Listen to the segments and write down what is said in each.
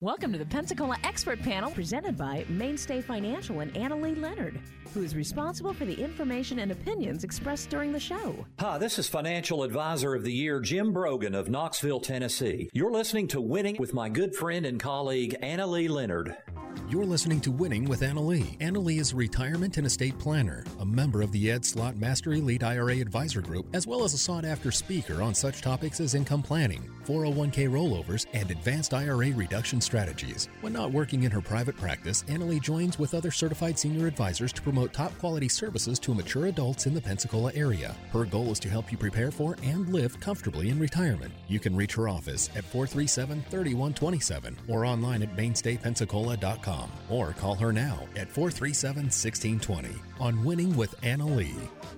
Welcome to the Pensacola Expert Panel presented by Mainstay Financial and Annalee Leonard, who is responsible for the information and opinions expressed during the show. Hi, this is Financial Advisor of the Year, Jim Brogan of Knoxville, Tennessee. You're listening to Winning with my good friend and colleague, Annalee Leonard. You're listening to Winning with Annalee. Annalee is a retirement and estate planner, a member of the Ed Slott Master Elite IRA Advisor Group, as well as a sought-after speaker on such topics as income planning, 401k rollovers, and advanced IRA reduction strategies. When not working in her private practice, Annalee joins with other certified senior advisors to promote top-quality services to mature adults in the Pensacola area. Her goal is to help you prepare for and live comfortably in retirement. You can reach her office at 437-3127 or online at mainstaypensacola.com. Or call her now at 437-1620 on Winning with Annalee.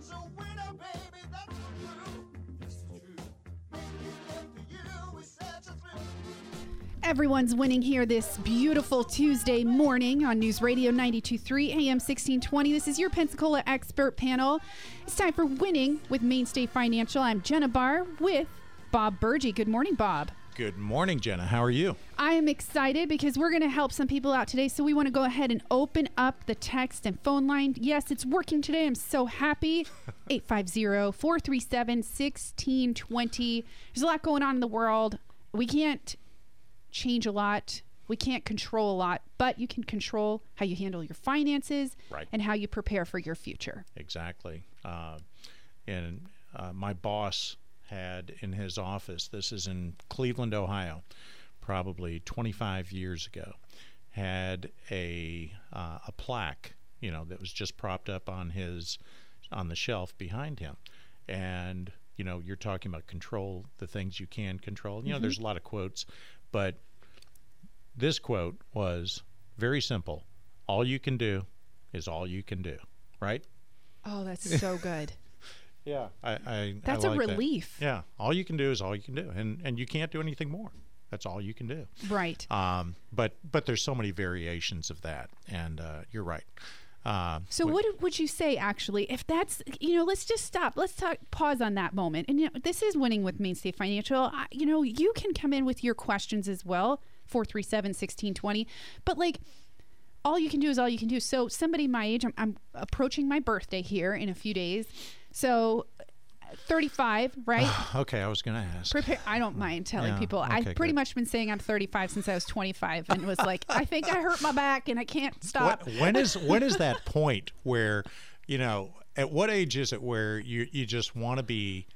Everyone's winning here this beautiful Tuesday morning on News Radio 92.3 AM 1620. This is your Pensacola Expert Panel. It's time for Winning with Mainstay Financial. I'm Jenna Barr with Bob Burgee. Good morning, Bob. Good morning, Jenna. How are you? I am excited because we're going to help some people out today. So we want to go ahead and open up the text and phone line. Yes, it's working today. I'm so happy. 850-437-1620. There's a lot going on in the world. We can't change a lot. We can't control a lot, but you can control how you handle your finances and how you prepare for your future. Exactly. And my boss had in his office, this is in Cleveland, Ohio, probably 25 years ago, had a plaque, that was just propped up on the shelf behind him. And, you're talking about control, the things you can control. There's a lot of quotes, but this quote was very simple. All you can do is all you can do, right? Oh, that's so good. Yeah, that's I like a relief. That. Yeah, all you can do is all you can do, and you can't do anything more. That's all you can do. Right. But there's so many variations of that, and you're right. So what would you say, actually, if that's, let's just stop. Let's pause on that moment. And this is Winning with Mainstay Financial. You can come in with your questions as well, 437-1620. But all you can do is all you can do. So somebody my age, I'm approaching my birthday here in a few days. So 35, right? Okay, I was going to ask. I don't mind telling people. Okay, I've pretty much been saying I'm 35 since I was 25, and it was like, I think I hurt my back and I can't stop. When is that point where, at what age is it where you just want to be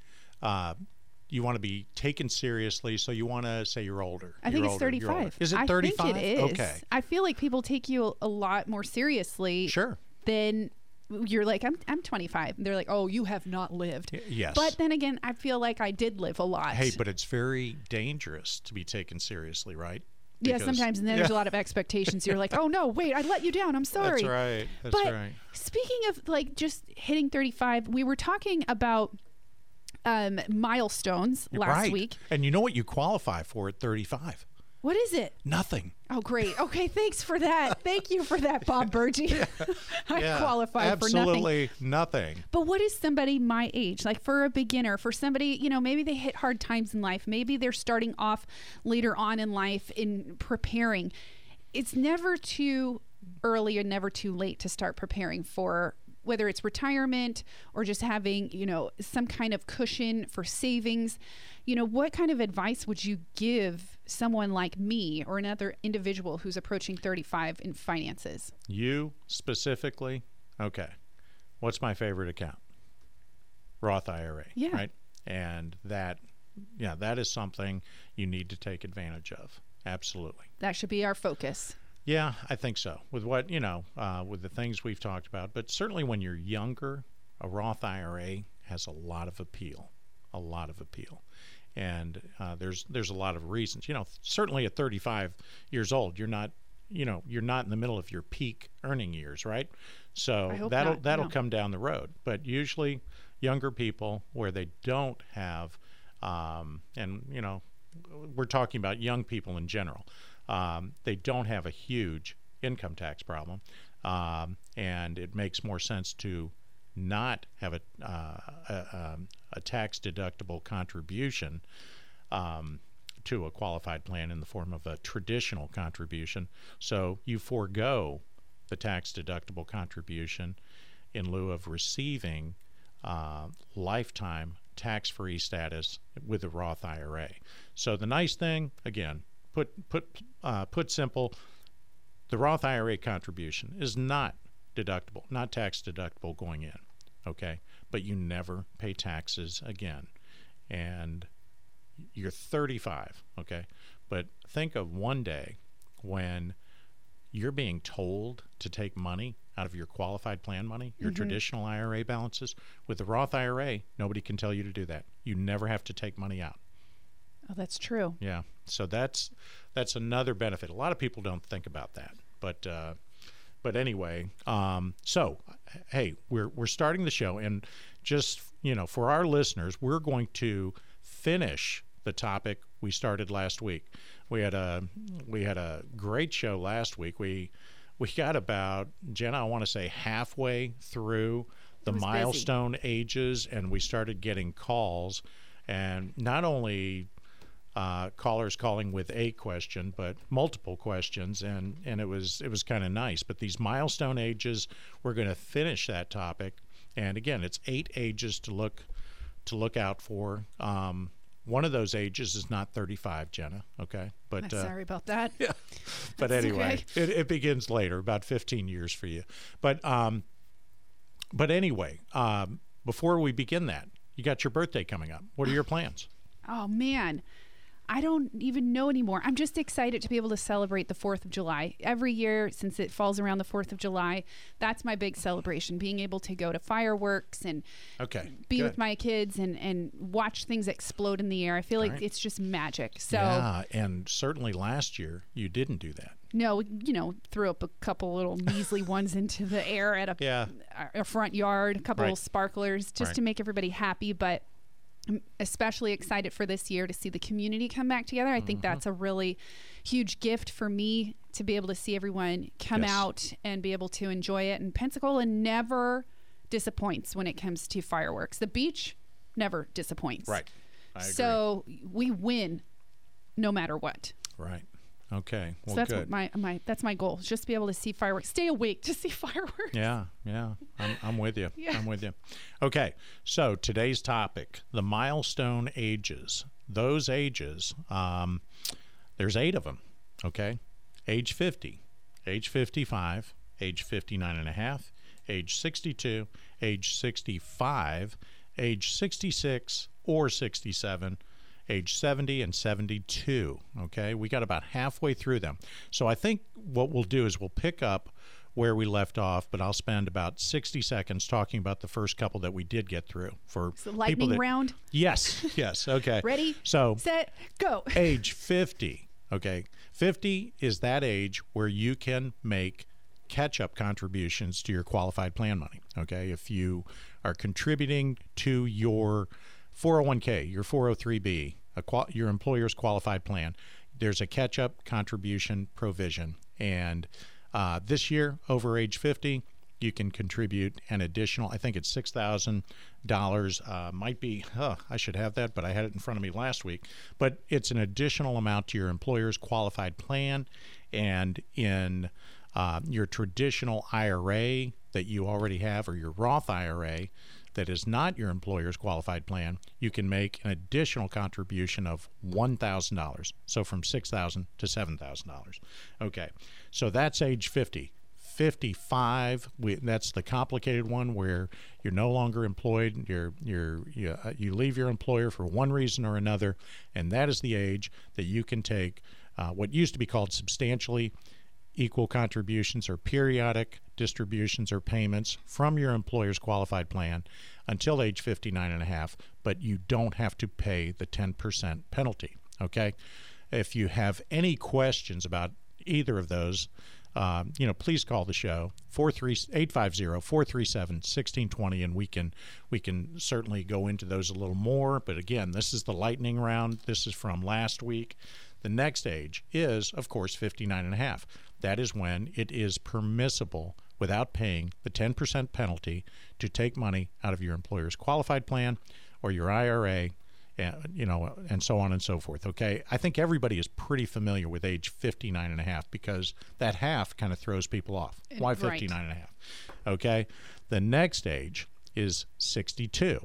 taken seriously, so you want to say you're older? I think it's 35. Is it 35? I think it is. Okay. I feel like people take you a lot more seriously than you're like, I'm 25. They're like, oh, you have not lived. Yes. But then again, I feel like I did live a lot. Hey, but it's very dangerous to be taken seriously, right? Because, sometimes, and then there's a lot of expectations. You're like, oh, no, wait, I let you down. I'm sorry. That's right. But speaking of just hitting 35, we were talking about milestones last week. And you know what you qualify for at 35? What is it? Nothing. Oh, great. Okay, thanks for that. Thank you for that, Bob Burgee. I qualify for nothing. Absolutely nothing. But what is somebody my age? Like for a beginner, for somebody, maybe they hit hard times in life. Maybe they're starting off later on in life in preparing. It's never too early and never too late to start preparing for whether it's retirement or just having, some kind of cushion for savings. What kind of advice would you give someone like me or another individual who's approaching 35 in finances? You specifically? Okay. What's my favorite account? Roth IRA. Yeah. Right? And that is something you need to take advantage of. Absolutely. That should be our focus. Yeah, I think so. With what, with the things we've talked about. But certainly when you're younger, a Roth IRA has a lot of appeal. And there's a lot of reasons. Certainly at 35 years old, you're not in the middle of your peak earning years, right? So that'll come down the road. But usually younger people where they don't have, we're talking about young people in general, they don't have a huge income tax problem, and it makes more sense to not have a tax deductible contribution to a qualified plan in the form of a traditional contribution. So you forego the tax-deductible contribution in lieu of receiving lifetime tax-free status with the Roth IRA. So the nice thing, again, put simple, the Roth IRA contribution is not deductible, not tax-deductible going in, okay? But you never pay taxes again. And you're 35, okay? But think of one day when you're being told to take money out of your qualified plan money, your traditional IRA balances. With the Roth IRA, nobody can tell you to do that. You never have to take money out. Oh, that's true. Yeah. So that's another benefit. A lot of people don't think about that. But anyway, so hey, we're starting the show, and just, for our listeners, we're going to finish the topic we started last week. We had a great show last week. We got about, Jenna, I want to say halfway through the milestone ages, and we started getting calls, and not only callers calling with a question, but multiple questions, and it was kind of nice. But these milestone ages, we're going to finish that topic, and again, it's 8 ages to look out for. One of those ages is not 35, Jenna. Okay, but sorry about that. Yeah, but anyway, okay. It begins later, about 15 years for you. But anyway, before we begin that, you got your birthday coming up. What are your plans? Oh man, I don't even know anymore. I'm just excited to be able to celebrate the 4th of July. Every year, since it falls around the 4th of July, that's my big celebration, being able to go to fireworks and be with my kids and watch things explode in the air. I feel like it's just magic. So yeah, and certainly last year, you didn't do that. No, threw up a couple little measly ones into the air at a front yard, a couple little sparklers, just to make everybody happy. But I'm especially excited for this year to see the community come back together. I think that's a really huge gift for me, to be able to see everyone come out and be able to enjoy it. And Pensacola never disappoints when it comes to fireworks. The beach never disappoints. Right. I agree. So we win no matter what. Right. Okay. Well, so that's good. What that's my goal, is just to be able to see fireworks, stay awake to see fireworks. Yeah. I'm with you. Yeah. I'm with you. Okay. So today's topic, the milestone ages. Those ages, there's 8 of them. Okay. Age 50, age 55, age 59 and a half, age 62, age 65, age 66 or 67, age 70 and 72. Okay, we got about halfway through them. So I think what we'll do is we'll pick up where we left off, but I'll spend about 60 seconds talking about the first couple that we did get through. For the lightning round? Yes, okay. Ready, set, go. Age 50. Okay, 50 is that age where you can make catch-up contributions to your qualified plan money. Okay, if you are contributing to your 401k, your 403b, your employer's qualified plan, there's a catch-up contribution provision. And this year, over age 50, you can contribute an additional, I think it's $6,000. Might be, I should have that, but I had it in front of me last week. But it's an additional amount to your employer's qualified plan. And in your traditional IRA that you already have, or your Roth IRA, that is not your employer's qualified plan, you can make an additional contribution of $1,000. So from $6,000 to $7,000. Okay, so that's age 50. 55, that's the complicated one where you're no longer employed. You leave your employer for one reason or another, and that is the age that you can take what used to be called substantially equal contributions or periodic distributions or payments from your employer's qualified plan until age 59 and a half, but you don't have to pay the 10% penalty. Okay, if you have any questions about either of those, please call the show 850-437-1620, and we can certainly go into those a little more. But again, this is the lightning round. This is from last week. The next age is, of course, 59 and a half. That is when it is permissible, without paying the 10% penalty, to take money out of your employer's qualified plan or your IRA and so on and so forth. Okay, I think everybody is pretty familiar with age 59 and a half because that half kind of throws people off. Why 59 and a half? Okay, the next age is 62.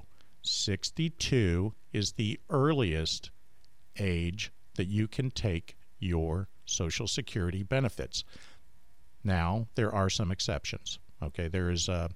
62 is the earliest age that you can take your Social Security benefits. Now, there are some exceptions. Okay, there is a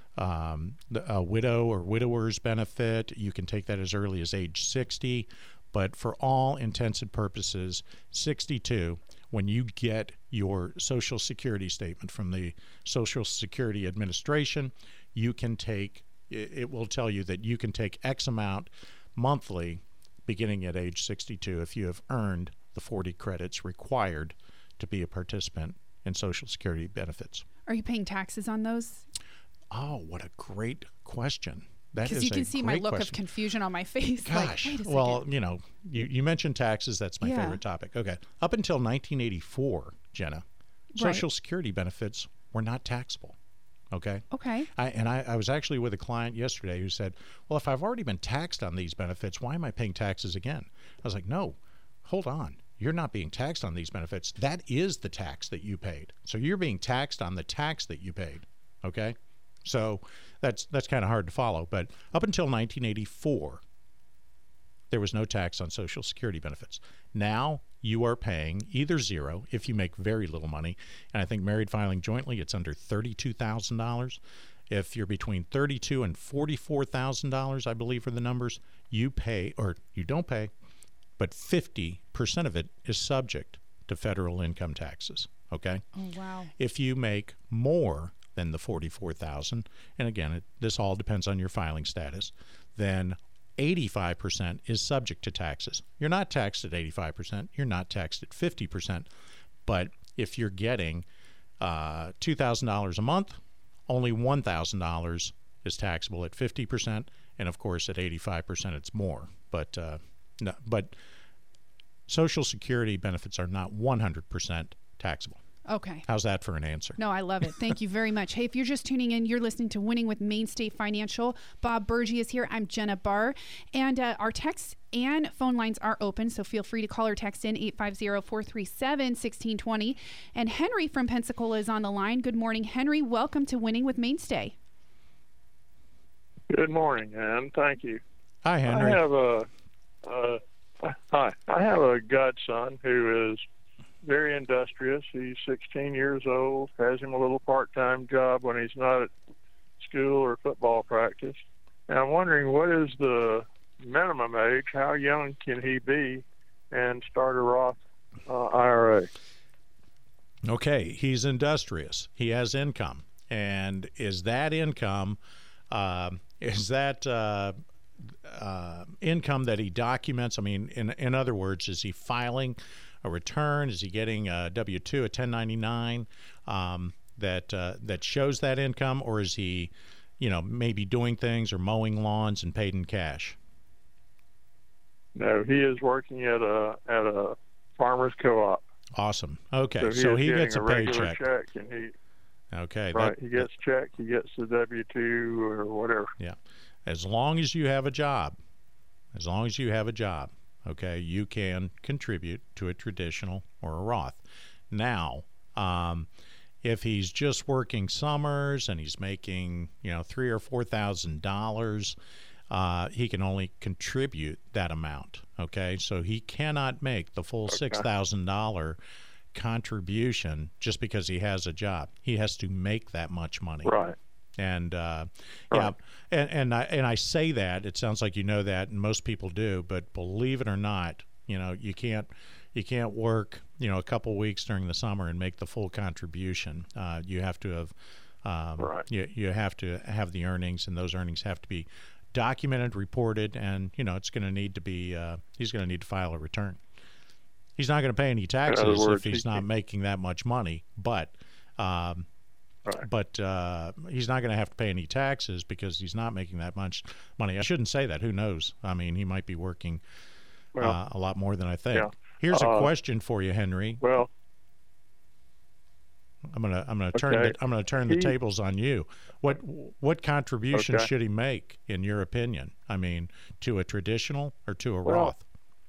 widow or widower's benefit. You can take that as early as age 60, but for all intents and purposes, 62, when you get your Social Security statement from the Social Security Administration, you can take, it will tell you that you can take X amount monthly beginning at age 62 if you have earned the 40 credits required to be a participant in Social Security benefits. Are you paying taxes on those? Oh, what a great question. Because you can see my look of confusion on my face. Gosh, like, wait a second. Well, you mentioned taxes. That's my favorite topic. Okay. Up until 1984, Jenna, Social Security benefits were not taxable. Okay. Okay. I was actually with a client yesterday who said, well, if I've already been taxed on these benefits, why am I paying taxes again? I was like, no, hold on. You're not being taxed on these benefits. That is the tax that you paid. So you're being taxed on the tax that you paid. Okay. So that's kind of hard to follow. But up until 1984, there was no tax on Social Security benefits. Now you are paying either zero if you make very little money, and I think married filing jointly, it's under $32,000. If you're between $32,000 and $44,000, I believe are the numbers, you pay, or you don't pay, but 50% of it is subject to federal income taxes. Okay? Oh, wow. If you make more than the $44,000, and again, this all depends on your filing status, then 85% is subject to taxes. You're not taxed at 85%. You're not taxed at 50%. But if you're getting $2,000 a month, only $1,000 is taxable at 50%, and of course at 85% it's more. But no, but Social Security benefits are not 100% taxable. Okay. How's that for an answer? No, I love it. Thank you very much. Hey, if you're just tuning in, you're listening to Winning with Main State Financial. Bob Burgi is here. I'm Jenna Barr. And our texts and phone lines are open, so feel free to call or text in 850-437-1620. And Henry from Pensacola is on the line. Good morning, Henry. Welcome to Winning with Mainstay. Good morning, Ann. Thank you. Hi, Henry. I have a godson who is very industrious. He's 16 years old, has him a little part-time job when he's not at school or football practice. And I'm wondering, what is the minimum age? How young can he be and start a Roth IRA? Okay, he's industrious. He has income. And is that income, income that he documents? I mean, in other words, is he filing a return? Is he getting a W-2, a 1099 that shows that income, or is he, maybe doing things or mowing lawns and paid in cash? No, he is working at a farmer's co-op. Awesome. Okay, so he gets a paycheck. Check, and he gets check. He gets the W-2 or whatever. Yeah, as long as you have a job. Okay, you can contribute to a traditional or a Roth. Now, if he's just working summers and he's making, $3,000 or $4,000, he can only contribute that amount. Okay, so he cannot make the full $6,000 contribution just because he has a job. He has to make that much money. Right. And yeah, and I say that, it sounds like you know that, and most people do, but believe it or not, you can't work a couple weeks during the summer and make the full contribution. You have to have you have to have the earnings, and those earnings have to be documented, reported, and it's going to need to be he's going to need to file a return. He's not going to pay any taxes if he's not making that much money, but he's not going to have to pay any taxes because he's not making that much money. I shouldn't say that. Who knows? I mean, he might be working a lot more than I think. Yeah. Here's a question for you, Henry. Well, I'm gonna turn the tables on you. What contribution should he make, in your opinion? I mean, to a traditional or to a Roth?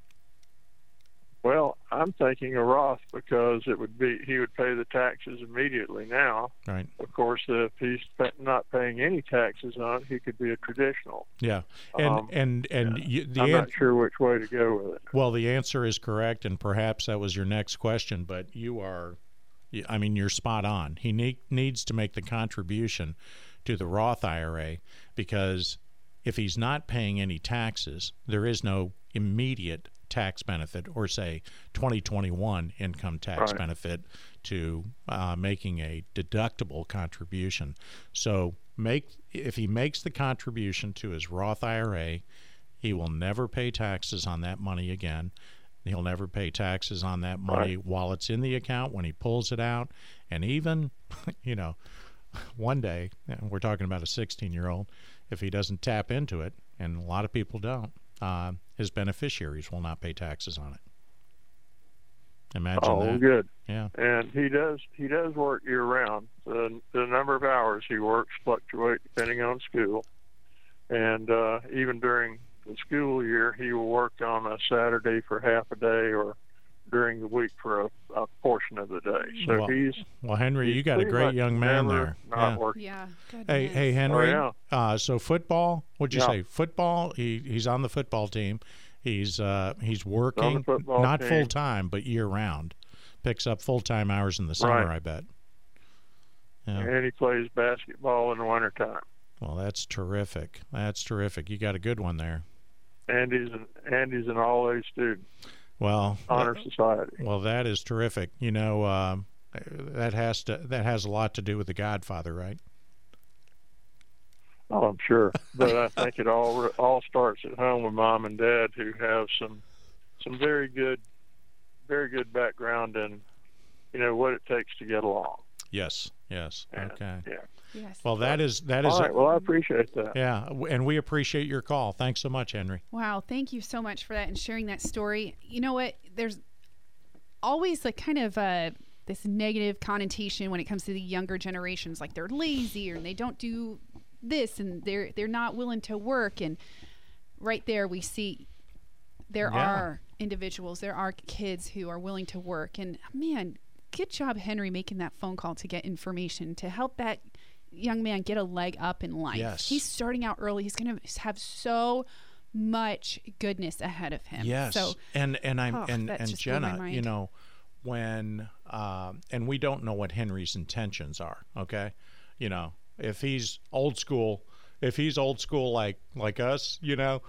Well, I'm thinking a Roth, because he would pay the taxes immediately now. Right. Of course, if he's not paying any taxes on it, he could be a traditional. Yeah. I'm not sure which way to go with it. Well, the answer is correct, and perhaps that was your next question, but you're spot on. He needs to make the contribution to the Roth IRA, because if he's not paying any taxes, there is no immediate tax benefit, or say 2021 income tax benefit, to making a deductible contribution. So if he makes the contribution to his Roth IRA, he will never pay taxes on that money again. He'll never pay taxes on that money while it's in the account, when he pulls it out. And even, one day, we're talking about a 16-year-old, if he doesn't tap into it, and a lot of people don't, his beneficiaries will not pay taxes on it. Imagine that. Oh, good. Yeah. And he does work year round. The number of hours he works fluctuate depending on school. And even during the school year, he will work on a Saturday for half a day, or during the week for a portion of the day. So Henry, you got a great young man there. Yeah. Hey, Henry. Oh, yeah. So football. What'd you say? Football. He's on the football team. He's working, not full time, but year round. Picks up full time hours in the summer, I bet. Yeah. And he plays basketball in the wintertime. Well, that's terrific. That's terrific. You got a good one there. And he's an all-A student. Well, honor society. Well, that is terrific. That has a lot to do with The Godfather, right? Oh, I'm sure. But I think it all starts at home with mom and dad, who have some very good background in what it takes to get along. Yes. Okay. Yeah. Yes. Well, that is. All right. Well, I appreciate that. Yeah, and we appreciate your call. Thanks so much, Henry. Wow, thank you so much for that and sharing that story. You know what? There's always like kind of this negative connotation when it comes to the younger generations, like they're lazy or they don't do this and they're not willing to work. And right there, we see there are individuals, there are kids who are willing to work. And man, good job, Henry, making that phone call to get information to help that young man get a leg up in life. Yes. He's starting out early. He's going to have so much goodness ahead of him. Yes. So, and Jenna, when and we don't know what Henry's intentions are, okay? If he's old school like us, we're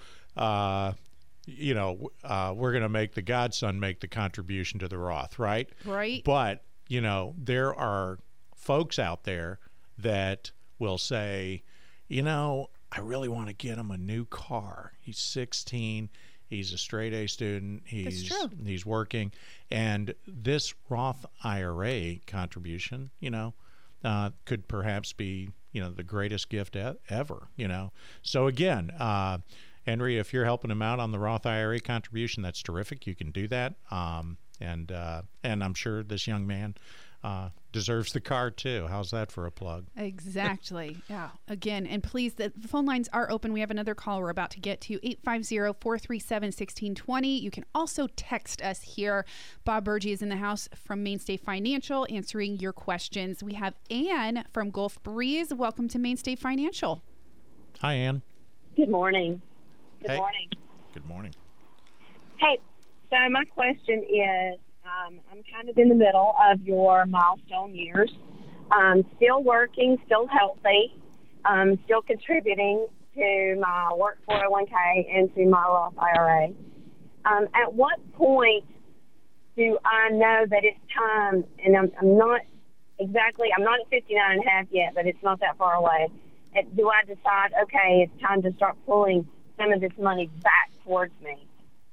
going to make the godson make the contribution to the Roth, right? Right. But, there are folks out there that will say, I really want to get him a new car. He's 16. He's a straight A student. He's working. And this Roth IRA contribution, could perhaps be, the greatest gift ever, So again, Henry, if you're helping him out on the Roth IRA contribution, that's terrific. You can do that. And I'm sure this young man deserves the car too. How's that for a plug? Exactly. Yeah. Again, and please, the phone lines are open. We have another call we're about to get to, 850-437-1620. You can also text us here. Bob Burgie is in the house from Mainstay Financial answering your questions. We have Ann from Gulf Breeze. Welcome to Mainstay Financial. Hi, Ann. Good morning. Good morning. Hey, so my question is, I'm kind of in the middle of your milestone years. Still working, still healthy, still contributing to my work 401k and to my Roth IRA. At what point do I know that it's time, and I'm not at 59 and a half yet, but it's not that far away. Do I decide, okay, it's time to start pulling some of this money back towards me?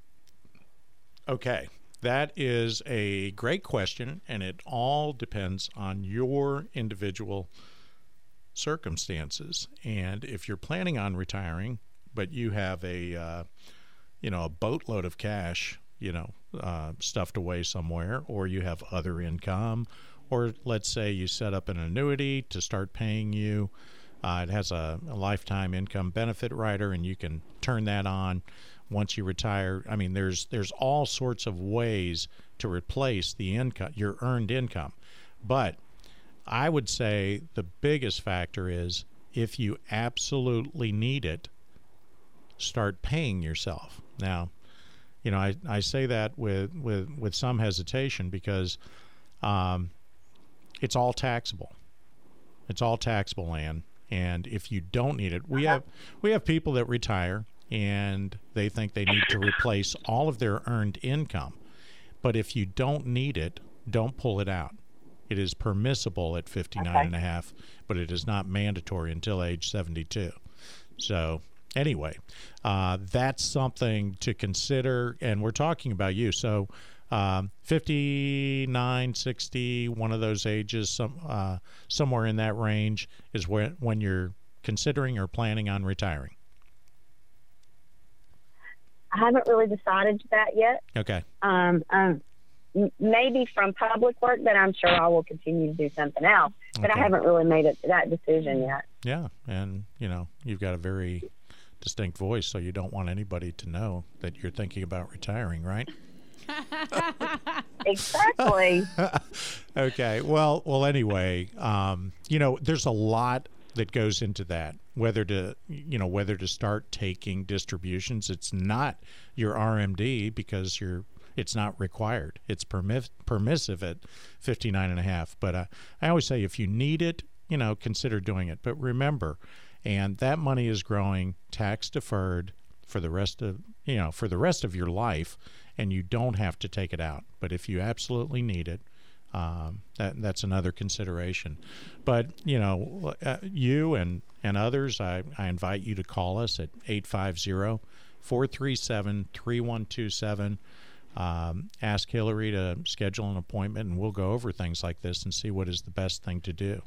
Okay. That is a great question, and it all depends on your individual circumstances. And if you're planning on retiring, but you have a boatload of cash, stuffed away somewhere, or you have other income, Or let's say you set up an annuity to start paying you. It has a lifetime income benefit rider, and you can turn that on once you retire. I mean, there's all sorts of ways to replace the income, your earned income. But I would say the biggest factor is if you absolutely need it, start paying yourself. Now, you know, I say that with some hesitation because it's all taxable. It's all taxable, Ann. And if you don't need it, we have people that retire and they think they need to replace all of their earned income. But if you don't need it, don't pull it out. It is permissible at 59 and a half, but it is not mandatory until age 72. So anyway, that's something to consider. And we're talking about you. So 59, 60, one of those ages, somewhere in that range is when you're considering or planning on retiring. I haven't really decided that yet. Okay. Maybe from public work, but I'm sure I will continue to do something else. But I haven't really made that decision yet. Yeah, and you know, you've got a very distinct voice, so you don't want anybody to know that you're thinking about retiring, right? Exactly. Okay. Well. Anyway, you know, there's a lot that goes into that. Whether to start taking distributions. It's not your RMD because it's not required. It's permissive at 59 and a half. But I always say if you need it, you know, consider doing it. But remember, and that money is growing tax deferred for the rest of your life, and you don't have to take it out. But if you absolutely need it, that's another consideration. But you know, you and others, I invite you to call us at 850-437-3127. Ask Hillary to schedule an appointment, and we'll go over things like this and see what is the best thing to do.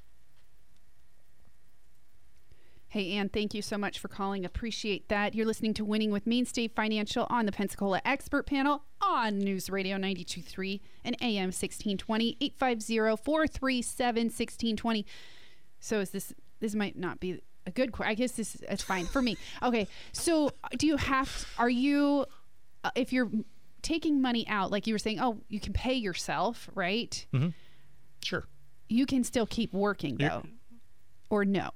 Hey, Ann, thank you so much for calling. Appreciate that. You're listening to Winning with Mainstay Financial on the Pensacola Expert Panel on News Radio 92.3 and AM 1620, 850-437-1620. So this might not be a good question. I guess it's fine for me. Okay, so if you're taking money out, like you were saying, you can pay yourself, right? Mm-hmm. Sure. You can still keep working, though, or no?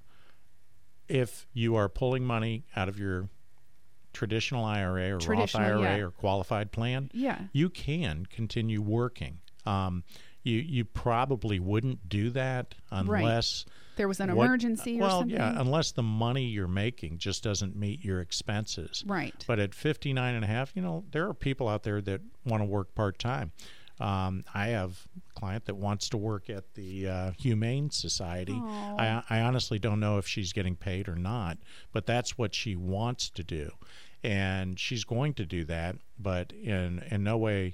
If you are pulling money out of your traditional IRA or Roth IRA or qualified plan, you can continue working. You probably wouldn't do that unless there was an emergency or something. Well, yeah, unless the money you're making just doesn't meet your expenses. Right. But at 59 and a half, you know, there are people out there that want to work part-time. I have a client that wants to work at the Humane Society. I honestly don't know if she's getting paid or not, but that's what she wants to do. And she's going to do that, but in no way,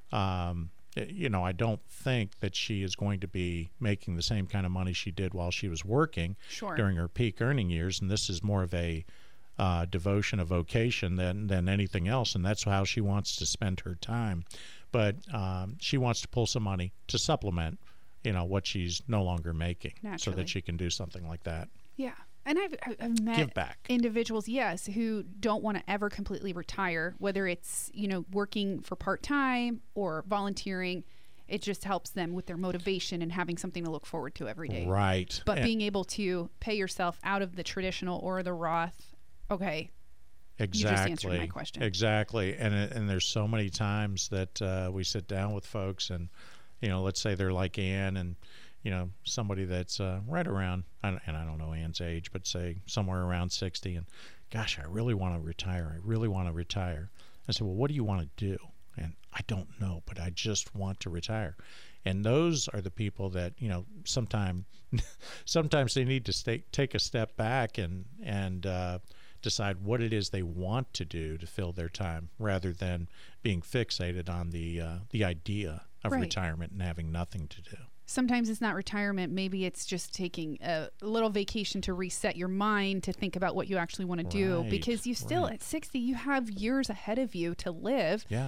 you know, I don't think that she is going to be making the same kind of money she did while she was working during her peak earning years. And this is more of a devotion, a vocation than anything else. And that's how she wants to spend her time. But she wants to pull some money to supplement, you know, what she's no longer making, so that she can do something like that. Yeah, and I've met individuals, who don't want to ever completely retire, whether it's, you know, working for part-time or volunteering. It just helps them with their motivation and having something to look forward to every day. Right. But being able to pay yourself out of the traditional or the Roth, okay. Exactly. You just answered my question. Exactly. And there's so many times that we sit down with folks and, you know, let's say they're like Ann and, you know, somebody that's right around, and I don't know Ann's age, but say somewhere around 60, and gosh, I really want to retire. I really want to retire. I said, well, what do you want to do? And I don't know, but I just want to retire. And those are the people that, you know, sometimes they need to take a step back and decide what it is they want to do to fill their time, rather than being fixated on the idea of retirement and having nothing to do. Sometimes it's not retirement. Maybe it's just taking a little vacation to reset your mind to think about what you actually want to do, because you still at 60, you have years ahead of you to live. Yeah.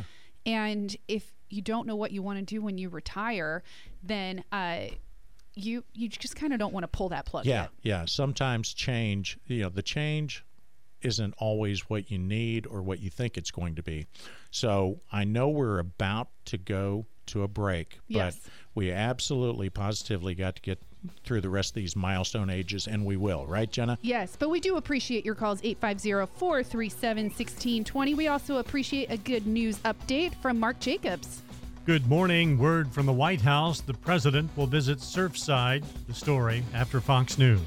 And if you don't know what you want to do when you retire, then you just kind of don't want to pull that plug yet. Yeah. Sometimes change, the change isn't always what you need or what you think it's going to be. So I know we're about to go to a break, but we absolutely, positively got to get through the rest of these milestone ages, and we will. Right, Jenna? Yes, but we do appreciate your calls, 850-437-1620. We also appreciate a good news update from Mark Jacobs. Good morning. Word from the White House. The president will visit Surfside. The story after Fox News.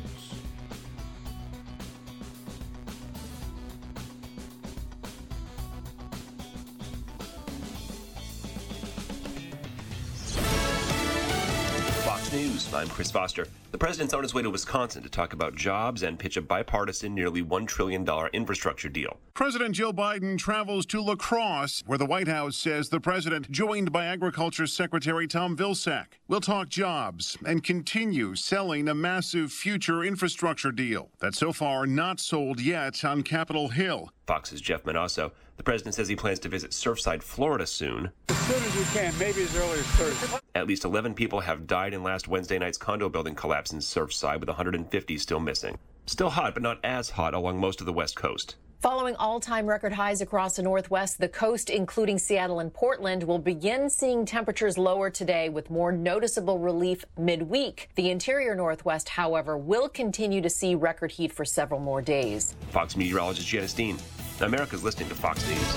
News. I'm Chris Foster. The president's on his way to Wisconsin to talk about jobs and pitch a bipartisan, nearly $1 trillion infrastructure deal. President Joe Biden travels to La Crosse, where the White House says the president, joined by Agriculture Secretary Tom Vilsack, will talk jobs and continue selling a massive future infrastructure deal that's so far not sold yet on Capitol Hill. Fox's Jeff Manasso. The president says he plans to visit Surfside, Florida soon. As soon as you can, maybe as early as Thursday. At least 11 people have died in last Wednesday night's condo building collapse in Surfside, with 150 still missing. Still hot, but not as hot along most of the West Coast. Following all-time record highs across the Northwest, the coast, including Seattle and Portland, will begin seeing temperatures lower today with more noticeable relief midweek. The interior Northwest, however, will continue to see record heat for several more days. Fox meteorologist Janice Dean. America's listening to Fox News.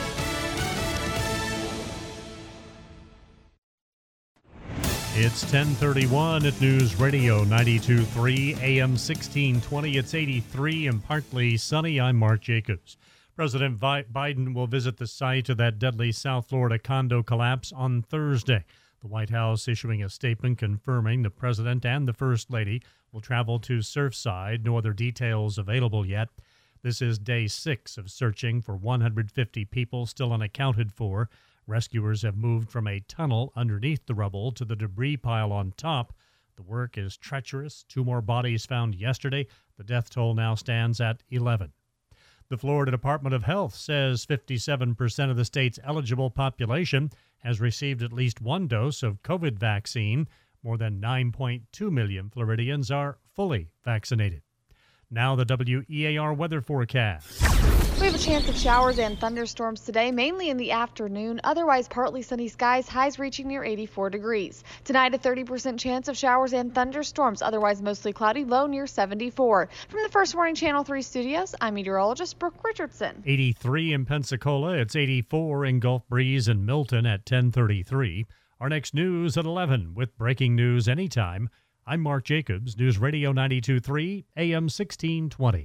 It's 10:31 at News Radio 92.3 AM 1620. It's 83 and partly sunny. I'm Mark Jacobs. President Biden will visit the site of that deadly South Florida condo collapse on Thursday. The White House issuing a statement confirming the president and the First Lady will travel to Surfside. No other details available yet. This is day 6 of searching for 150 people still unaccounted for. Rescuers have moved from a tunnel underneath the rubble to the debris pile on top. The work is treacherous. 2 more bodies found yesterday. The death toll now stands at 11. The Florida Department of Health says 57% of the state's eligible population has received at least 1 dose of COVID vaccine. More than 9.2 million Floridians are fully vaccinated. Now the WEAR weather forecast. We have a chance of showers and thunderstorms today, mainly in the afternoon. Otherwise, partly sunny skies, highs reaching near 84 degrees. Tonight, a 30% chance of showers and thunderstorms. Otherwise, mostly cloudy, low near 74. From the First Warning Channel 3 studios, I'm meteorologist Brooke Richardson. 83 in Pensacola. It's 84 in Gulf Breeze and Milton at 10:33. Our next news at 11 with breaking news anytime. I'm Mark Jacobs, News Radio 92.3 AM 1620.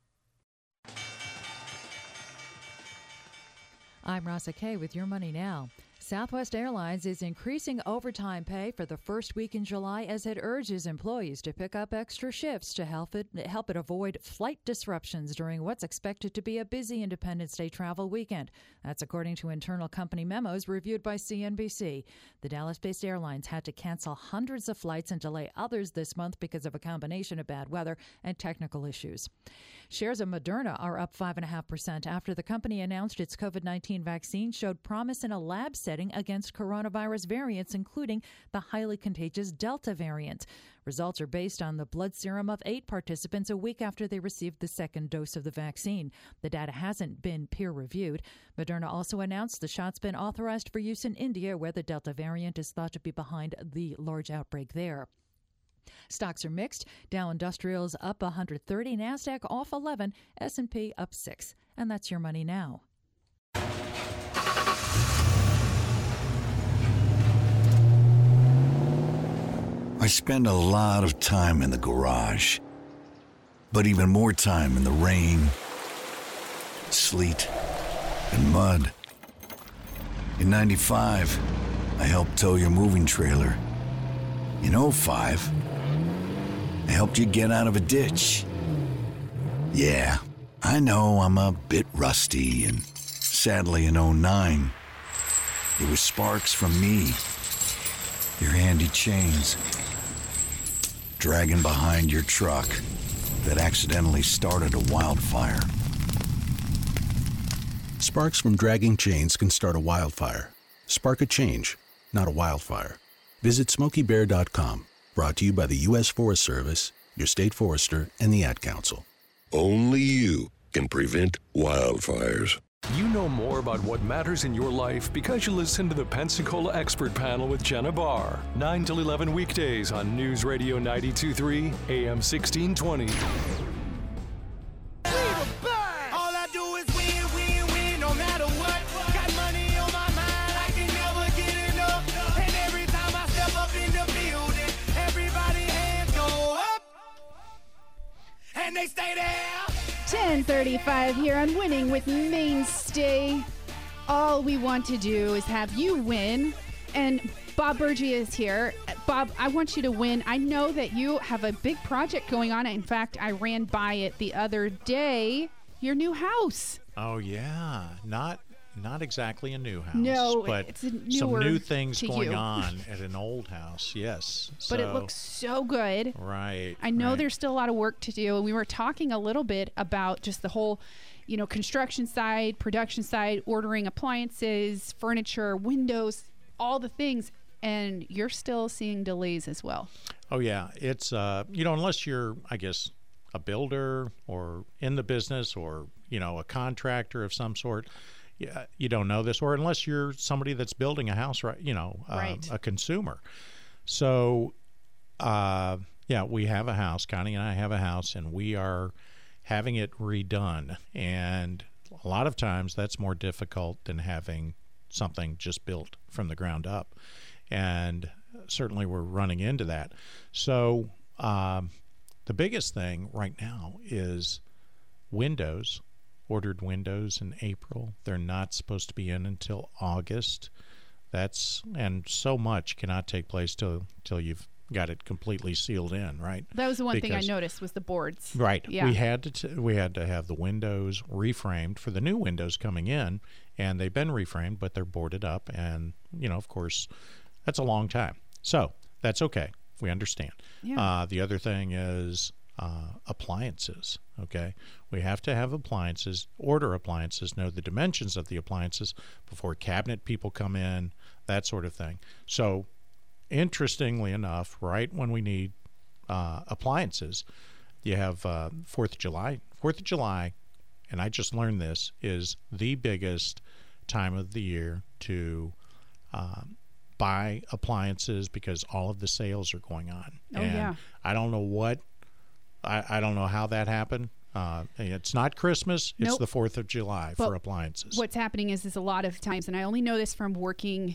I'm Rasa Kay with Your Money Now. Southwest Airlines is increasing overtime pay for the first week in July as it urges employees to pick up extra shifts to help it avoid flight disruptions during what's expected to be a busy Independence Day travel weekend. That's according to internal company memos reviewed by CNBC. The Dallas-based airlines had to cancel hundreds of flights and delay others this month because of a combination of bad weather and technical issues. Shares of Moderna are up 5.5% after the company announced its COVID-19 vaccine showed promise in a lab setting against coronavirus variants, including the highly contagious Delta variant. Results are based on the blood serum of 8 participants a week after they received the second dose of the vaccine. The data hasn't been peer-reviewed. Moderna also announced the shot's been authorized for use in India, where the Delta variant is thought to be behind the large outbreak there. Stocks are mixed. Dow Industrials up 130, NASDAQ off 11, S&P up 6. And that's Your Money Now. I spend a lot of time in the garage, but even more time in the rain, sleet, and mud. In '95, I helped tow your moving trailer. In '05, I helped you get out of a ditch. Yeah, I know I'm a bit rusty, and sadly in '09, it was sparks from me, your handy chains, dragging behind your truck that accidentally started a wildfire. Sparks from dragging chains can start a wildfire. Spark a change, not a wildfire. Visit SmokeyBear.com. Brought to you by the U.S. Forest Service, your state forester, and the Ad Council. Only you can prevent wildfires. You know more about what matters in your life because you listen to the Pensacola Expert Panel with Jenna Barr. 9 till 11 weekdays on News Radio 92.3, AM 1620. All I do is win, win, win, no matter what. Got money on my mind, I can never get enough. And every time I step up in the building, everybody hands go up. And they stay there. 10:35 here on Winning with Mainstay. All we want to do is have you win. And Bob Bergia is here. Bob, I want you to win. I know that you have a big project going on. In fact, I ran by it the other day. Your new house. Oh, yeah. Not exactly a new house. No, but it's some newer new things to going you. on at an old house. Yes. But it looks so good. Right. I know right. there's still a lot of work to do. And we were talking a little bit about just the whole, construction side, production side, ordering appliances, furniture, windows, all the things. And you're still seeing delays as well. Oh, yeah. It's, unless you're, I guess, a builder or in the business or, a contractor of some sort, you don't know this, or unless you're somebody that's building a house, right? A consumer. So, we have a house. Connie and I have a house, and we are having it redone. And a lot of times that's more difficult than having something just built from the ground up. And certainly we're running into that. So the biggest thing right now is windows. Ordered windows in April. They're not supposed to be in until August. And so much cannot take place till you've got it completely sealed in, right? That was the one thing I noticed was the boards. Right. Yeah. We had to have the windows reframed for the new windows coming in, and they've been reframed, but they're boarded up, and of course, that's a long time. So that's okay. We understand. Yeah. The other thing is appliances. Okay, we have to have appliances, order appliances, know the dimensions of the appliances before cabinet people come in, that sort of thing. So interestingly enough, right when we need appliances, you have 4th of July. 4th of July, and I just learned this, is the biggest time of the year to buy appliances because all of the sales are going on. Oh, and yeah. I don't know I don't know how that happened. It's not Christmas. It's Nope. the 4th of July for appliances. What's happening is a lot of times, and I only know this from working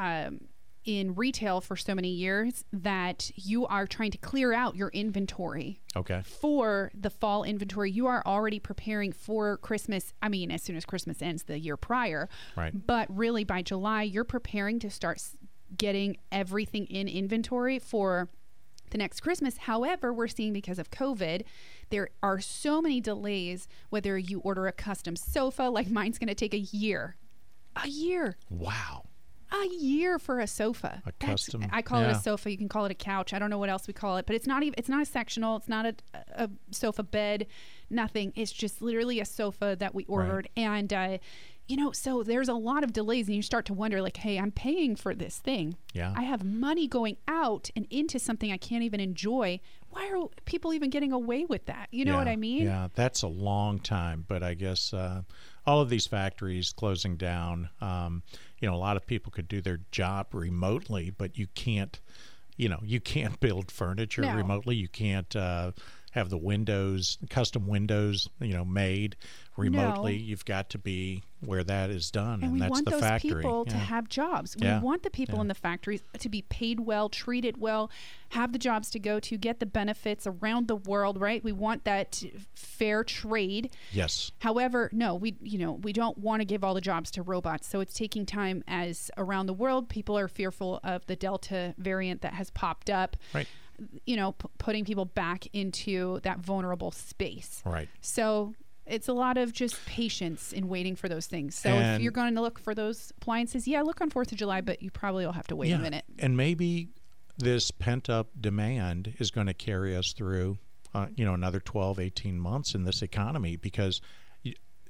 in retail for so many years, that you are trying to clear out your inventory. Okay. For the fall inventory. You are already preparing for Christmas. I mean, as soon as Christmas ends the year prior. Right. But really by July, you're preparing to start getting everything in inventory for the next Christmas. However, we're seeing because of COVID, there are so many delays, whether you order a custom sofa, like mine's going to take a year. A year. Wow. A year for a sofa. Custom. I call it a sofa. You can call it a couch. I don't know what else we call it, but it's not even. It's not a sectional. It's not a sofa bed. Nothing. It's just literally a sofa that we ordered, and so there's a lot of delays, and you start to wonder, like, hey, I'm paying for this thing. Yeah. I have money going out and into something I can't even enjoy. Why are people even getting away with that? You know what I mean? Yeah, that's a long time. But I guess all of these factories closing down, a lot of people could do their job remotely, but you can't, you can't build furniture remotely. You can't have the windows, custom windows, made remotely. No. You've got to be where that is done, and we that's want the those factory. people to have jobs. We want the people in the factories to be paid well, treated well, have the jobs to go to, get the benefits around the world, right? We want that fair trade. Yes. However, no, we don't want to give all the jobs to robots. So it's taking time, as around the world, people are fearful of the Delta variant that has popped up. Right. Putting people back into that vulnerable space. Right. So it's a lot of just patience in waiting for those things. So if you're going to look for those appliances, look on 4th of July, but you probably will have to wait a minute. And maybe this pent-up demand is going to carry us through, another 12, 18 months in this economy, because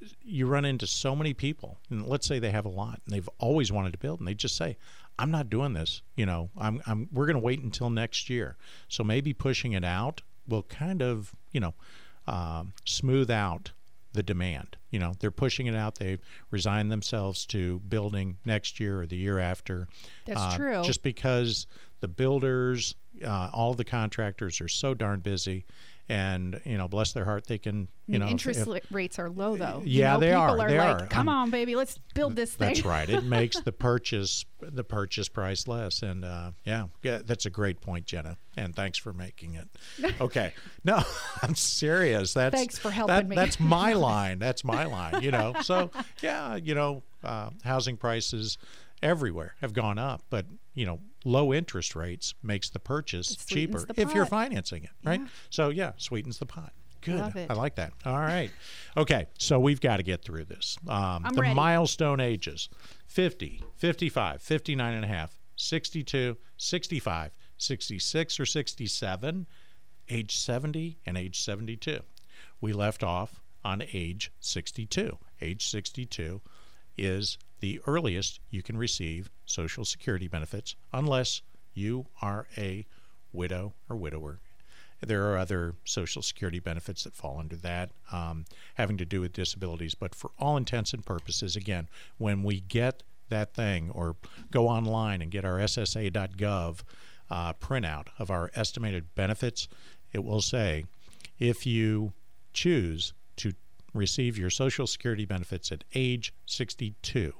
you run into so many people, and let's say they have a lot and they've always wanted to build, and they just say, I'm not doing this. We're going to wait until next year. So maybe pushing it out will kind of, smooth out the demand. They're pushing it out. They've resigned themselves to building next year or the year after. That's true. Just because the builders, all the contractors are so darn busy. And, bless their heart, they can, interest rates are low, though. Yeah, they people are. They like, are. come on, baby, let's build this thing. That's right. It makes the purchase price less. And, yeah, that's a great point, Jenna. And thanks for making it. Okay. No, I'm serious. Thanks for helping me. That's my line. That's my line, So, yeah, housing prices everywhere have gone up, but low interest rates makes the purchase cheaper if you're financing it, right? Yeah. So yeah, sweetens the pot. Good. Love it. I like that. All right. Okay, so we've got to get through this. I'm the ready. Milestone ages: 50, 55, 59 and a half, 62, 65, 66 or 67, age 70, and age 72. We left off on age 62. Age 62 is the earliest you can receive Social Security benefits unless you are a widow or widower. There are other Social Security benefits that fall under that, having to do with disabilities. But for all intents and purposes, again, when we get that thing or go online and get our SSA.gov printout of our estimated benefits, it will say if you choose to receive your Social Security benefits at age 62,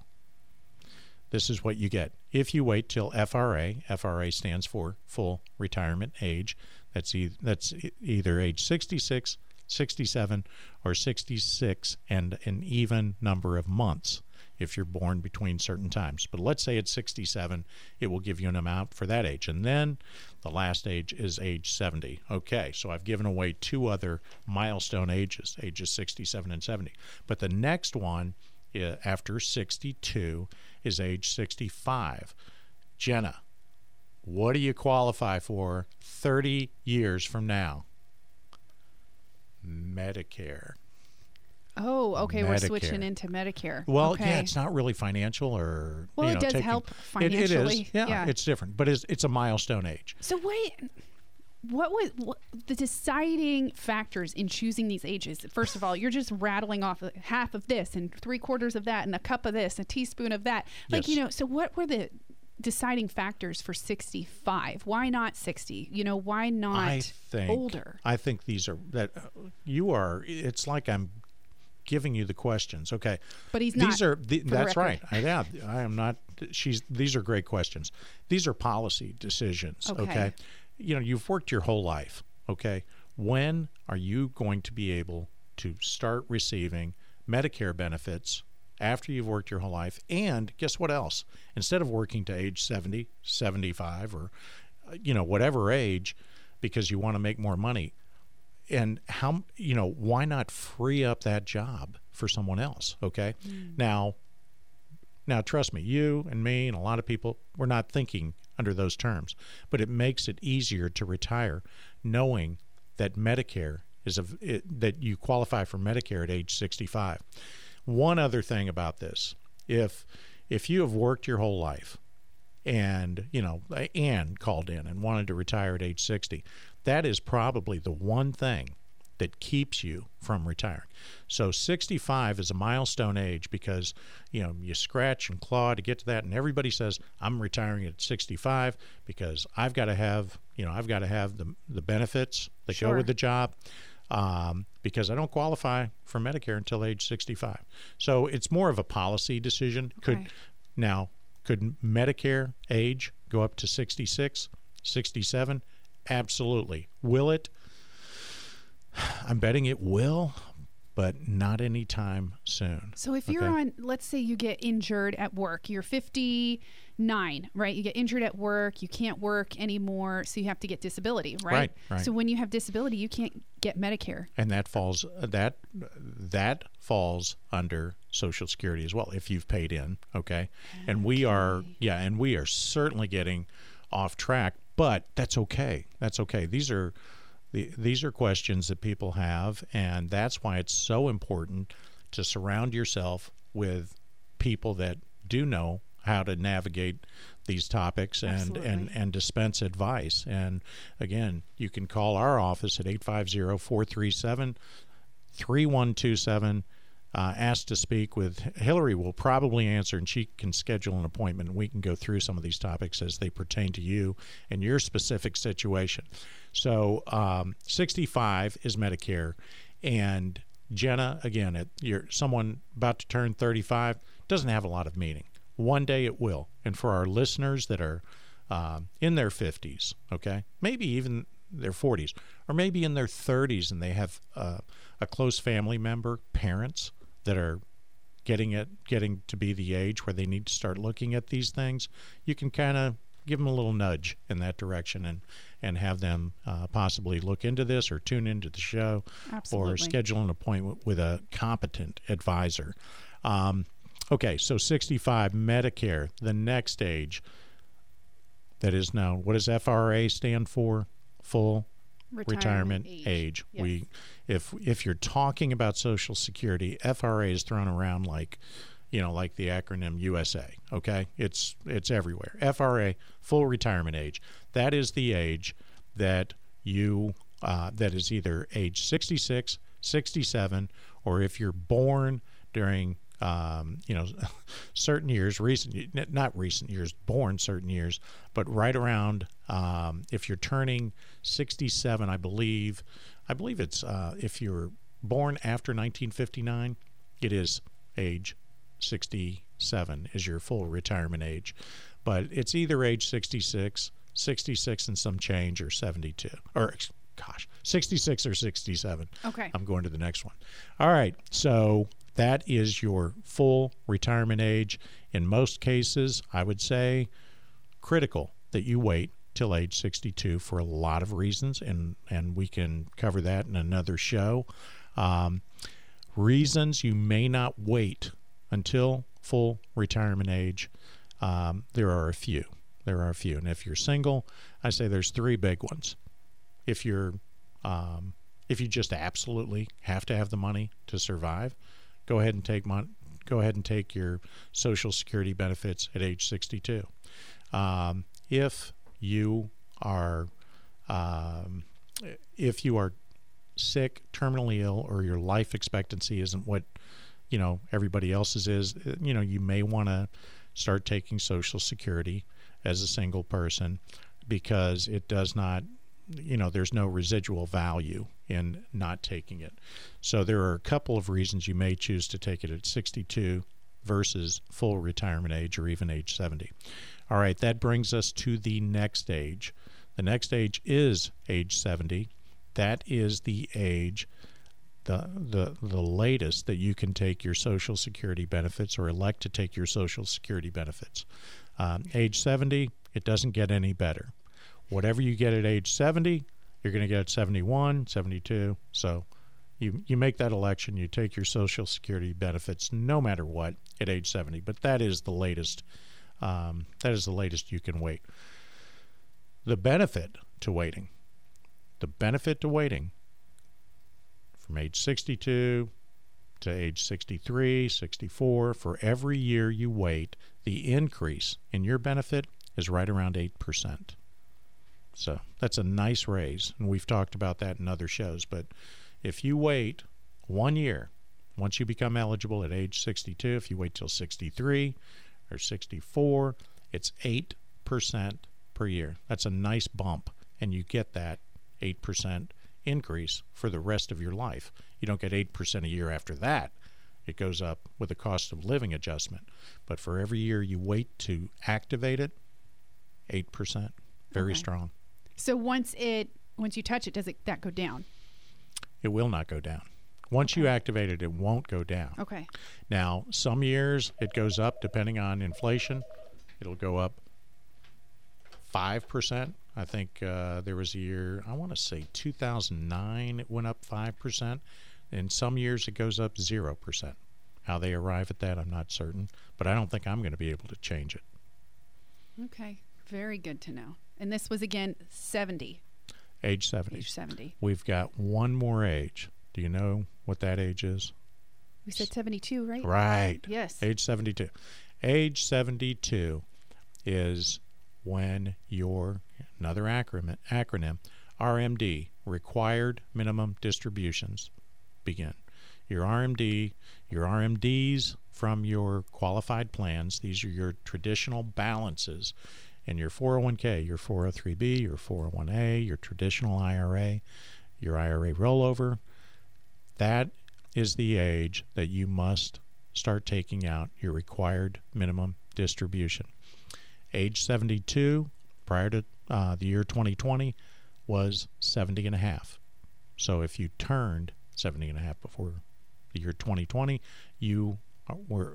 this is what you get. If you wait till FRA stands for full retirement age, that's either age 66, 67, or 66 and an even number of months if you're born between certain times. But let's say it's 67, it will give you an amount for that age. And then the last age is age 70. Okay, so I've given away two other milestone ages, ages 67 and 70. But the next one after 62 is age 65. Jenna, what do you qualify for 30 years from now? Medicare. Oh, okay. Medicare. We're switching into Medicare. Well, okay. yeah, it's not really financial or... Well, it does help financially. It is. Yeah, it's different. But it's a milestone age. So wait... What the deciding factors in choosing these ages? First of all, you're just rattling off half of this and 3/4 of that and a cup of this, a teaspoon of that. Like, yes. So what were the deciding factors for 65? Why not 60? Why not older? I think these are it's like I'm giving you the questions. Okay. But he's not. That's right. I am not. These are great questions. These are policy decisions. Okay. You've worked your whole life, okay? When are you going to be able to start receiving Medicare benefits after you've worked your whole life? And guess what else? Instead of working to age 70, 75, or, whatever age, because you want to make more money, and why not free up that job for someone else, okay? Now, trust me, you and me and a lot of people, we're not thinking under those terms, but it makes it easier to retire knowing that Medicare that you qualify for Medicare at age 65. One other thing about this, if you have worked your whole life and, Ann called in and wanted to retire at age 60, that is probably the one thing that keeps you from retiring. So 65 is a milestone age because, you scratch and claw to get to that, and everybody says, I'm retiring at 65 because I've got to have the benefits that go with the job because I don't qualify for Medicare until age 65. So it's more of a policy decision. Okay. Could Medicare age go up to 66, 67? Absolutely. Will it? I'm betting it will, but not anytime soon. So if you're on, let's say you get injured at work, you're 59, right? You get injured at work, you can't work anymore, so you have to get disability, right? Right. So when you have disability, you can't get Medicare. And that falls under Social Security as well if you've paid in, okay? And we are certainly getting off track, but that's okay. That's okay. These are questions that people have, and that's why it's so important to surround yourself with people that do know how to navigate these topics and dispense advice. And again, you can call our office at 850-437-3127. Ask to speak with Hillary. Will probably answer, and she can schedule an appointment, and we can go through some of these topics as they pertain to you and your specific situation. So 65 is Medicare, and Jenna, again, you're someone about to turn 35, doesn't have a lot of meaning. One day it will. And for our listeners that are in their 50s, okay, maybe even their 40s, or maybe in their 30s, and they have a close family member, parents that are getting to be the age where they need to start looking at these things, you can kind of give them a little nudge in that direction and have them possibly look into this or tune into the show. Absolutely. Or schedule an appointment with a competent advisor. Okay, so 65, Medicare, the next age that is now, what does FRA stand for? Full retirement age. Yes. If you're talking about Social Security, FRA is thrown around like the acronym USA. Okay, it's everywhere. FRA, full retirement age. That is the age that you that is either age 66, 67, or if you're born during certain years, not recent years, born certain years, but right around, if you're turning 67, I believe it's, if you're born after 1959, it is age 67 is your full retirement age. But it's either age 66 and some change, or 72, or 66 or 67. Okay. I'm going to the next one. All right. So that is your full retirement age. In most cases, I would say critical that you wait till age 62 for a lot of reasons, and we can cover that in another show. Reasons you may not wait until full retirement age, there are a few. And if you're single, I say there's three big ones. If you just absolutely have to have the money to survive, go ahead and take your Social Security benefits at age 62. If you are sick, terminally ill, or your life expectancy isn't what everybody else's is, you may want to start taking Social Security as a single person, because it does not, there's no residual value in not taking it. So there are a couple of reasons you may choose to take it at 62 versus full retirement age, or even age 70. All right, that brings us to the next age. The next age is age 70. That is the age, the latest that you can take your Social Security benefits, or elect to take your Social Security benefits. Age 70, it doesn't get any better. Whatever you get at age 70, you're going to get at 71, 72. So you make that election, you take your Social Security benefits no matter what at age 70. But that is the latest. You can wait. The benefit to waiting from age 62 to age 63, 64, for every year you wait, the increase in your benefit is right around 8%. So that's a nice raise, and we've talked about that in other shows. But if you wait 1 year, once you become eligible at age 62, if you wait till 63 or 64, it's 8% per year. That's a nice bump, and you get that 8% increase for the rest of your life. You don't get 8% a year after that. It goes up with a cost of living adjustment. But for every year you wait to activate it, 8%. Very strong. So once you touch it, does that go down? It will not go down. Once you activate it, it won't go down. Okay. Now, some years it goes up depending on inflation. It'll go up 5%. I think there was a year, I want to say 2009, it went up 5%. In some years it goes up 0%. How they arrive at that, I'm not certain. But I don't think I'm going to be able to change it. Okay. Very good to know. And this was, again, 70. Age 70. Age 70. We've got one more age. Do you know what that age is? We said 72, right? Right. Yes. Age 72. Age 72 is when your, another acronym, RMD, required minimum distributions, begin. Your RMDs from your qualified plans, these are your traditional balances in your 401k, your 403b, your 401a, your traditional IRA, your IRA rollover. That is the age that you must start taking out your required minimum distribution. Age 72 prior to the year 2020 was 70 and a half. So if you turned 70 and a half before the year 2020, you were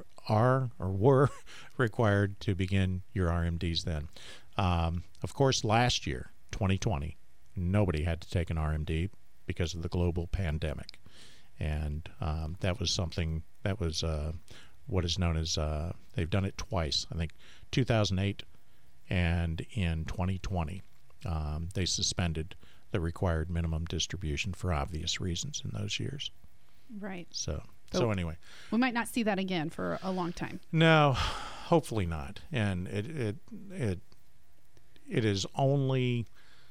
required to begin your RMDs then. Of course, last year, 2020, nobody had to take an RMD because of the global pandemic. And that was something that was what is known as, they've done it twice, I think 2008 and in 2020. They suspended the required minimum distribution for obvious reasons in those years. Right. So anyway. We might not see that again for a long time. No, hopefully not. And it is only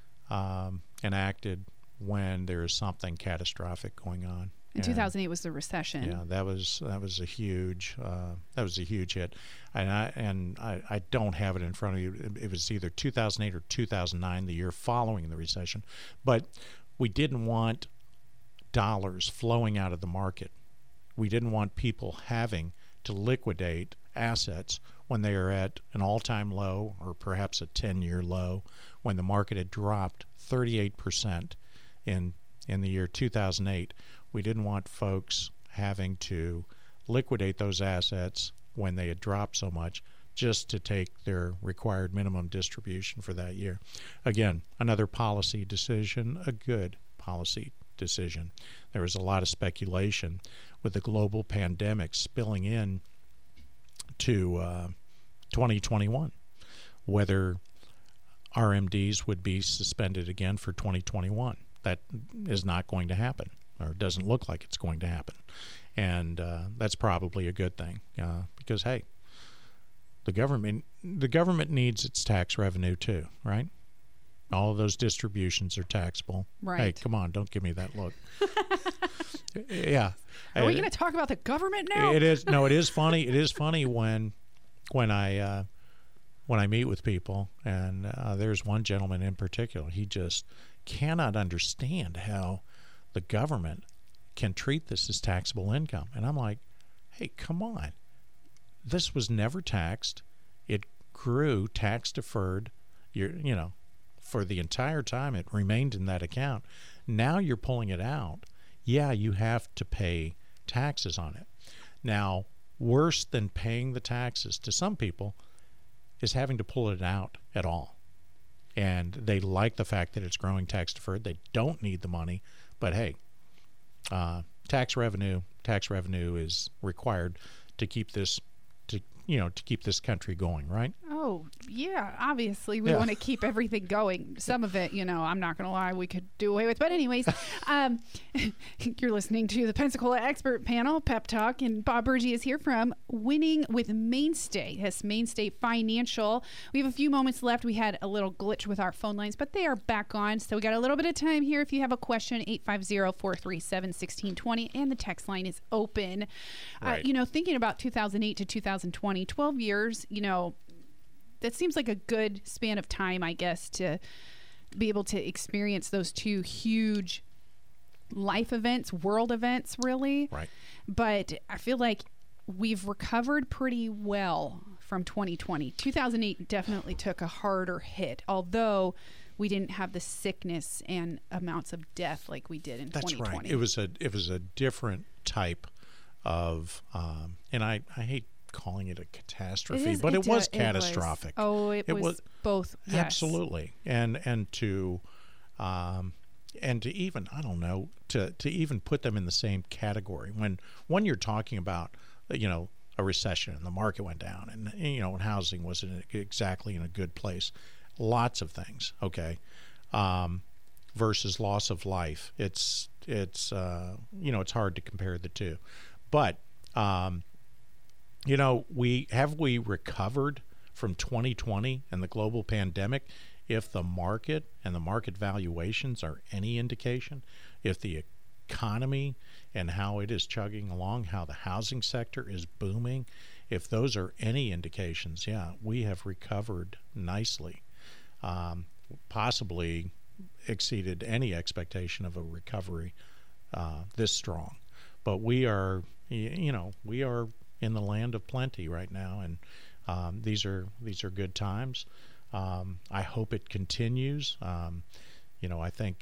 enacted when there is something catastrophic going on. And 2008 was the recession. Yeah, that was a huge hit, and I don't have it in front of you. It was either 2008 or 2009, the year following the recession, but we didn't want dollars flowing out of the market. We didn't want people having to liquidate assets when they are at an all-time low or perhaps a 10-year low, when the market had dropped 38% in the year 2008. We didn't want folks having to liquidate those assets when they had dropped so much just to take their required minimum distribution for that year. Again, another policy decision, a good policy decision. There was a lot of speculation with the global pandemic spilling in to 2021, whether RMDs would be suspended again for 2021. That is not going to happen, or doesn't look like it's going to happen. And that's probably a good thing because, hey, the government needs its tax revenue too, right? All of those distributions are taxable. Right. Hey, come on, don't give me that look. Yeah. Are we going to talk about the government now? It is. No, it is funny. It is funny when I meet with people, and there's one gentleman in particular. He just cannot understand how the government can treat this as taxable income. And I'm like, hey, come on. This was never taxed. It grew tax deferred. For the entire time it remained in that account. Now you're pulling it out. Yeah, you have to pay taxes on it. Now, worse than paying the taxes to some people is having to pull it out at all. And they like the fact that it's growing tax deferred. They don't need the money, but hey, tax revenue is required to keep this keep this country going, right? Oh, yeah, obviously we want to keep everything going. Some of it, I'm not going to lie, we could do away with. But anyways, you're listening to the Pensacola Expert Panel, Pep Talk, and Bob Burgi is here from Winning with Mainstay. Yes, Mainstay Financial. We have a few moments left. We had a little glitch with our phone lines, but they are back on. So we got a little bit of time here. If you have a question, 850-437-1620, and the text line is open. Right. Thinking about 2008 to 2020, 12 years, that seems like a good span of time, I guess, to be able to experience those two huge life events, world events, really. Right. But I feel like we've recovered pretty well from 2020. 2008 definitely took a harder hit, although we didn't have the sickness and amounts of death like we did in 2020. That's right. It was a different type of, and I hate calling it a catastrophe, but it was catastrophic. It was both. Yes. Absolutely. And to even, I don't know, to even put them in the same category when you're talking about, a recession and the market went down and, and housing wasn't exactly in a good place. Lots of things. Okay. Versus loss of life. It's hard to compare the two, but we recovered from 2020 and the global pandemic? If the market and the market valuations are any indication, if the economy and how it is chugging along, how the housing sector is booming, if those are any indications, yeah, we have recovered nicely, possibly exceeded any expectation of a recovery this strong. But we are in the land of plenty right now, and these are good times. I hope it continues. I think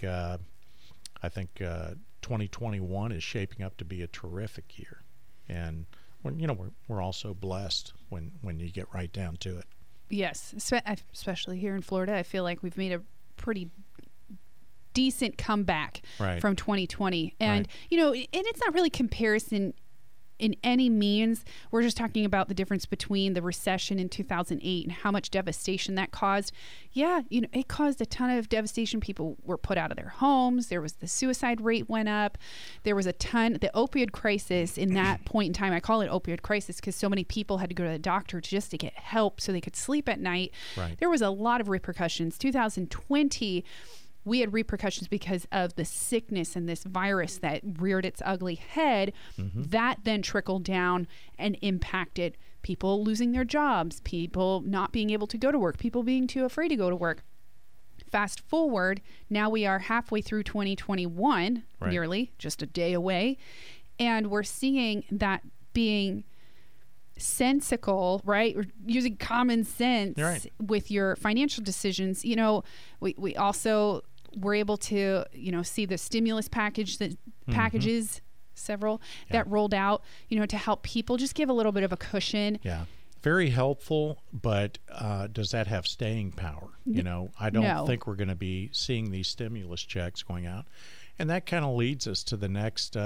2021 is shaping up to be a terrific year, and we're also blessed when you get right down to it. Yes, especially here in Florida, I feel like we've made a pretty decent comeback from 2020, and and it's not really comparison in any means. We're just talking about the difference between the recession in 2008 and how much devastation that caused. Yeah, it caused a ton of devastation. People were put out of their homes. There was the suicide rate went up. There was the opioid crisis in that point in time. I call it opioid crisis because so many people had to go to the doctor just to get help so they could sleep at night. Right. There was a lot of repercussions. 2020, we had repercussions because of the sickness and this virus that reared its ugly head. Mm-hmm. That then trickled down and impacted people losing their jobs, people not being able to go to work, people being too afraid to go to work. Fast forward, now we are halfway through 2021, nearly, just a day away, and we're seeing that being sensical, right? We're using common sense with your financial decisions. We also were able to, see the stimulus packages, several that rolled out, to help people just give a little bit of a cushion. Yeah. Very helpful, but does that have staying power? I don't think we're going to be seeing these stimulus checks going out. And that kind of leads us to the next,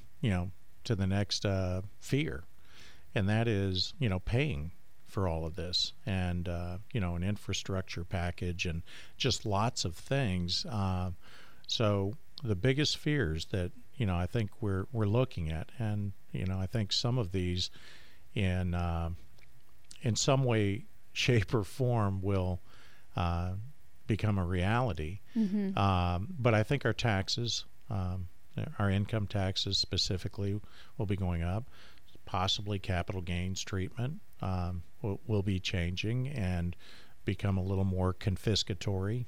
fear. And that is, paying for all of this, and an infrastructure package, and just lots of things. So the biggest fears that I think we're looking at, and I think some of these, in some way, shape, or form, will become a reality. Mm-hmm. But I think our taxes, our income taxes specifically, will be going up. Possibly capital gains treatment will be changing and become a little more confiscatory.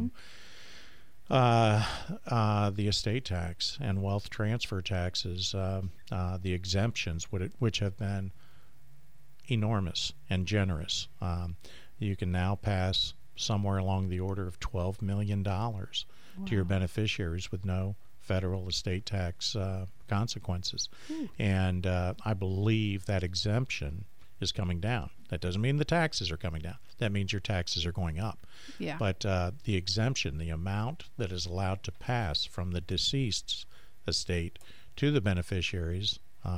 The estate tax and wealth transfer taxes, the exemptions, which have been enormous and generous. You can now pass somewhere along the order of $12 million to your beneficiaries with no federal estate tax consequences. And I believe that exemption is coming down. That doesn't mean the taxes are coming down. That means your taxes are going up. Yeah. But the exemption, the amount that is allowed to pass from the deceased's estate to the beneficiaries,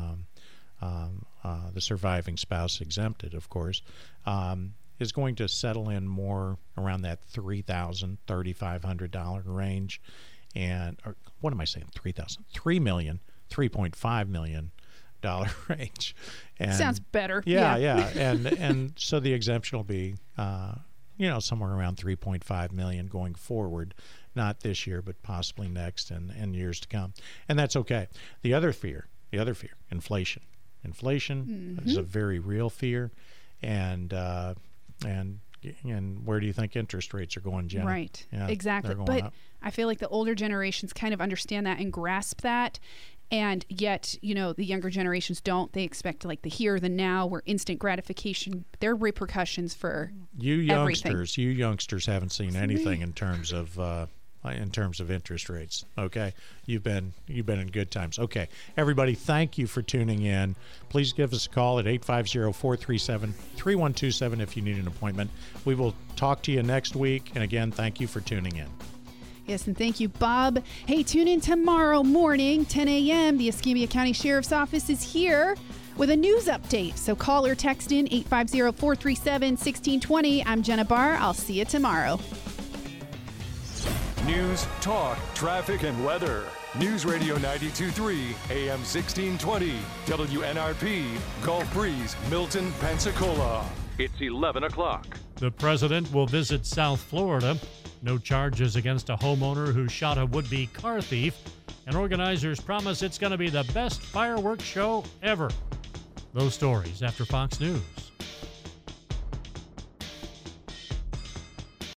the surviving spouse exempted, of course, is going to settle in more around that $3,000, $3,500 range. And what am I saying? $3 million, $3.5 million range. And sounds better. Yeah. And so the exemption will be, somewhere around $3.5 million going forward, not this year, but possibly next and years to come. And that's okay. The other fear, inflation. Inflation is a very real fear, and where do you think interest rates are going, Jenna? Right. Yeah, exactly. But up. I feel like the older generations kind of understand that and grasp that. And yet, the younger generations don't. They expect like the here, the now, where instant gratification. There are repercussions for everything. You youngsters haven't seen anything in terms of interest rates. Okay, you've been in good times. Okay, everybody, thank you for tuning in. Please give us a call at 850-437-3127 if you need an appointment. We will talk to you next week. And again, thank you for tuning in. Yes, and thank you, Bob. Hey, tune in tomorrow morning, 10 a.m. The Escambia County Sheriff's Office is here with a news update. So call or text in 850-437-1620. I'm Jenna Barr. I'll see you tomorrow. News, talk, traffic, and weather. News Radio 92.3, AM 1620, WNRP, Gulf Breeze, Milton, Pensacola. It's 11 o'clock. The president will visit South Florida. No charges against a homeowner who shot a would-be car thief. And organizers promise it's going to be the best fireworks show ever. Those stories after Fox News.